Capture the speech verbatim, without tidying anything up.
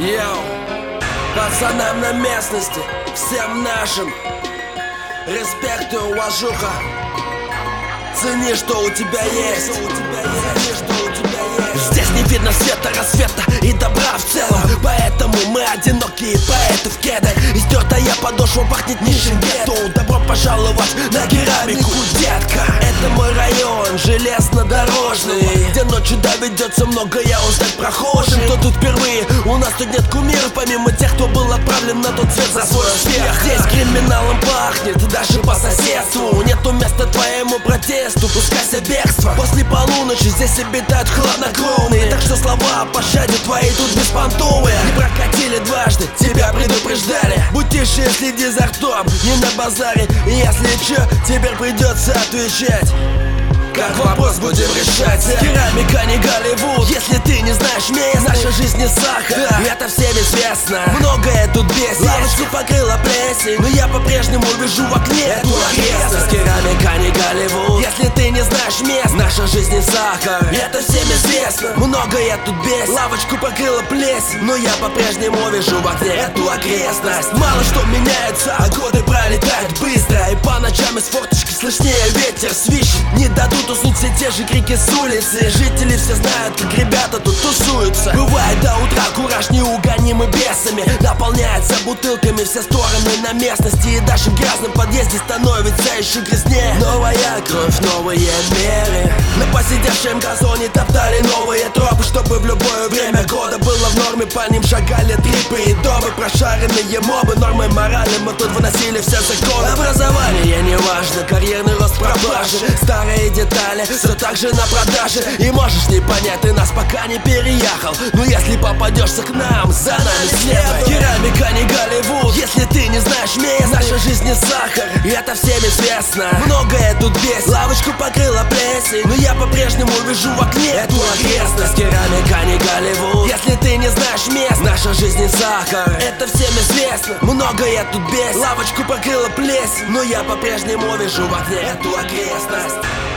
Йоу, пацанам на местности, всем нашим респект и уважуха. Цени, что у тебя есть. Цени, что у тебя есть. Здесь не видно света, рассвета и добра в целом. Поэтому мы одинокие поэты в кедах. Истертая подошва пахнет нищим гетто. Добро пожаловать на керамику, детка. Это мой район, железнодорожный, где ночью доведется многое узнать прохожим. Кто тут впервые? У нас тут нет кумиров, помимо тех, кто был отправлен на тот свет за свой успех. Здесь криминалом пахнет, даже по соседству. Нету места твоему протесту, пускайся бегство. После полуночи здесь обитают хладнокровные, так что слова о пощаде твои тут беспонтовые. Не прокатили дважды, тебя предупреждали. Будь тише, следи за ртом, не на базаре. И если чё, теперь придется отвечать. Как вопрос будем решать? Керамика не Голливуд, если ты не знаешь мест. Наша жизнь не сахар, да, это всем известно. Многое тут бесит, лавочку покрыла плесень, но я по-прежнему вижу в окне эту окрестность. Керамика не Голливуд, если ты не знаешь мест. Наша жизнь не сахар, это всем известно. Многое тут бесит, лавочку покрыла плесень, но я по-прежнему вижу в окне эту окрестность. Мало что меняется, а годы пролетают быстро. И по ночам из форточки слышнее ветер свищет. Не дадут уснуть все те же крики с улицы. Жители все знают, как ребята тут тусуются. Бывает до утра кураж неугонимый бесами. Наполняется бутылками все стороны на местности. И даже в грязном подъезде становится еще грязнее. Новая кровь, новые меры. На посидевшем газоне топтали новые тропы, чтобы в любое время года было в норме. По ним шагали трипы и добы, прошаренные мобы. Нормы морали мы тут выносили все законы. Образование не важно, карьерный рост пропажи. Старые детали все так же на продаже. И можешь не понять, ты нас пока не переехал. Но если попадешься к нам, за нами следуй. Керамика не Голливуд, если ты не знаешь мест. Наша жизнь не сахар, и это всем известно. Многое тут бесит, лавочку покрыла плесень, но я по-прежнему вижу в окне эту окрестность. Керамика не Голливуд, если ты не знаешь мест. Наша жизнь не сахар, это всем известно. Многое тут бесит, лавочку покрыла плесень, но я по-прежнему вижу в окне эту окрестность.